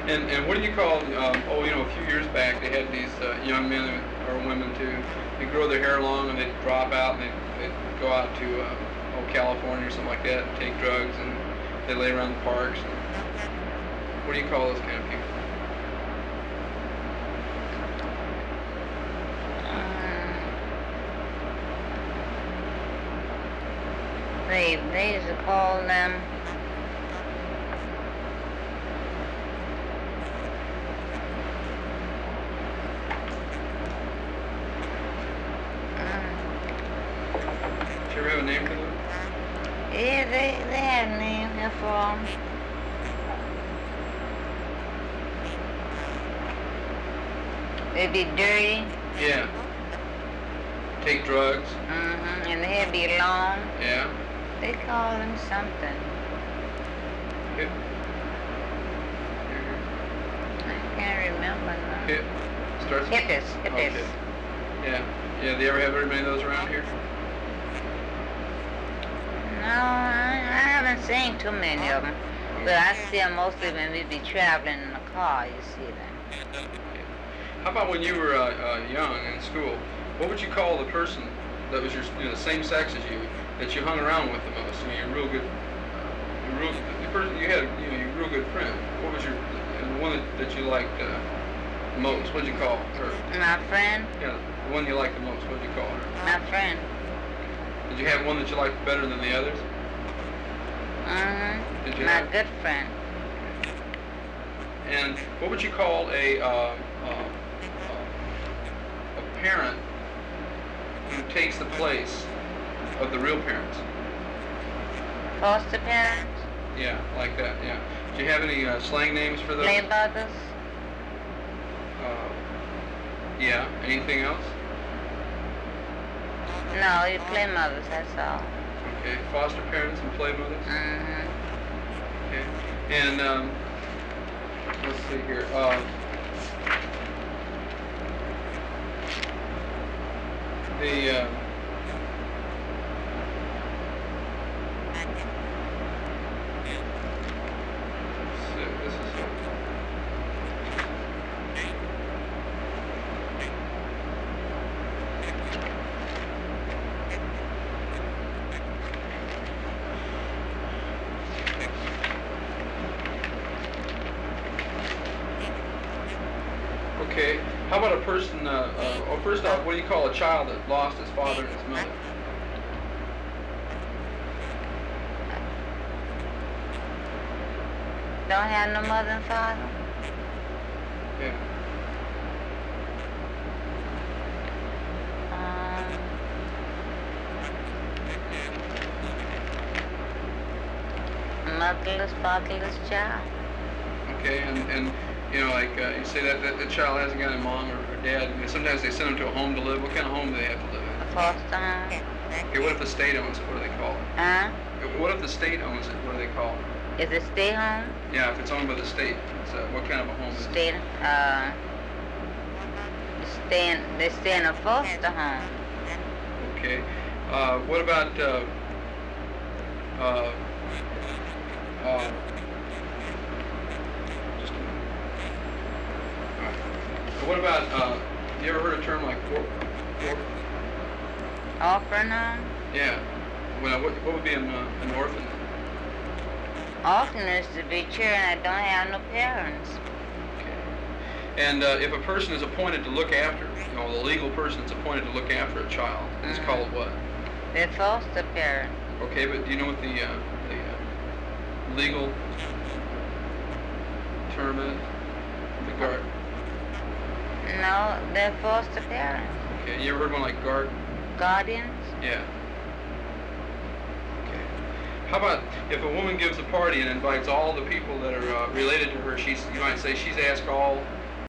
And what do you call? A few years back they had these young men or women too. They grow their hair long and they drop out and they go out to California or something like that and take drugs and they lay around the parks. What do you call those kind of people? They used to call them Do you ever have a name for them? yeah, they had a name here for them. They'd be dirty. Yeah. Take drugs. And the hair be long. Yeah. They call them something. Hip. I can't remember now. Hip. Starts. Hippies. Okay. Yeah. Yeah. Do you ever have very many of those around here? No, I haven't seen too many of them. But I see them mostly when we be traveling in the car, you see them. How about when you were young in school? What would you call the person that was the same sex as you that you hung around with the most? You're real good. The person you had, you're a real good friend. What was the one that you liked most? What'd you call her? My friend? Yeah, the one you liked the most. What'd you call her? My friend. Did you have one that you liked better than the others? Did you My good friend. And what would you call a parent who takes the place of the real parents? Foster parents? Yeah, like that, yeah. Do you have any slang names for those? Play brothers? Yeah, anything else? No, you play mothers, that's all. Okay, foster parents and play mothers? Okay. And, let's see here. This is okay. How about a person, first off, what do you call a child that lost his father and his mother? Don't have no mother and father? Yeah. Motherless, fatherless child. Okay, and you say that the child hasn't got a mom or dad. Sometimes they send them to a home to live. What kind of home do they have to live in? A foster home. Okay, what if the state owns it? What do they call it? Huh? What if the state owns it? What do they call it? Is it stay home? Yeah, if it's owned by the state, what kind of a home is it? They stay in a foster home. Okay. What about just a minute. All right. What about you ever heard a term like Orphan home? Yeah. Well, what would be an orphan? Orphan is to be children that don't have no parents. Okay. And if a person is appointed to look after, the legal person is appointed to look after a child, it's called what? They're foster parent. Okay, but do you know what the legal term is? The guard. No, they're foster parents. Okay, you ever heard one like Guardians? Yeah. Okay. How about if a woman gives a party and invites all the people that are related to her? You might say she's asked all